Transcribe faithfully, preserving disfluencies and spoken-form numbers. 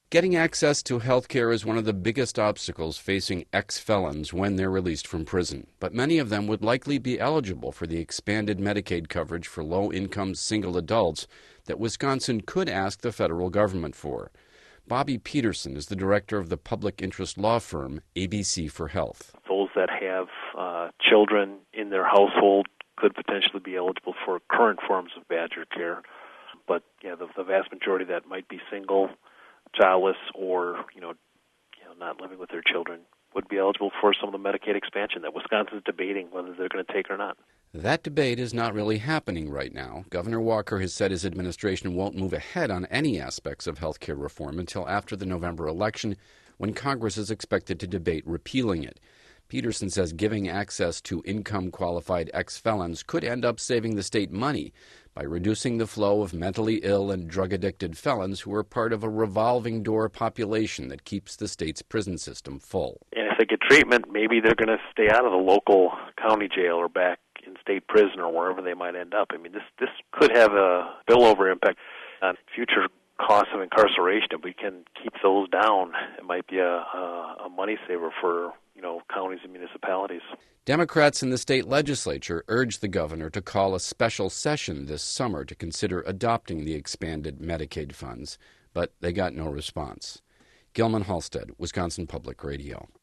Getting access to health care is one of the biggest obstacles facing ex-felons when they're released from prison. But many of them would likely be eligible for the expanded Medicaid coverage for low-income single adults that Wisconsin could ask the federal government for. Bobby Peterson is the director of the public interest law firm A B C for Health. Those that have uh, children in their household could potentially be eligible for current forms of Badger care. But yeah, the, the vast majority that might be single, childless, or you know, you know, not living with their children would be eligible for some of the Medicaid expansion that Wisconsin's debating whether they're going to take or not. That debate is not really happening right now. Governor Walker has said his administration won't move ahead on any aspects of health care reform until after the November election, when Congress is expected to debate repealing it. Peterson says giving access to income-qualified ex-felons could end up saving the state money by reducing the flow of mentally ill and drug-addicted felons who are part of a revolving door population that keeps the state's prison system full. And if they get treatment, maybe they're going to stay out of the local county jail or back in state prison or wherever they might end up. I mean, this this could have a spillover impact on future costs of incarceration. If we can keep those down, it might be a, a, a money saver for you know counties and municipalities. Democrats in the state legislature urged the governor to call a special session this summer to consider adopting the expanded Medicaid funds, but they got no response. Gilman Halstead, Wisconsin Public Radio.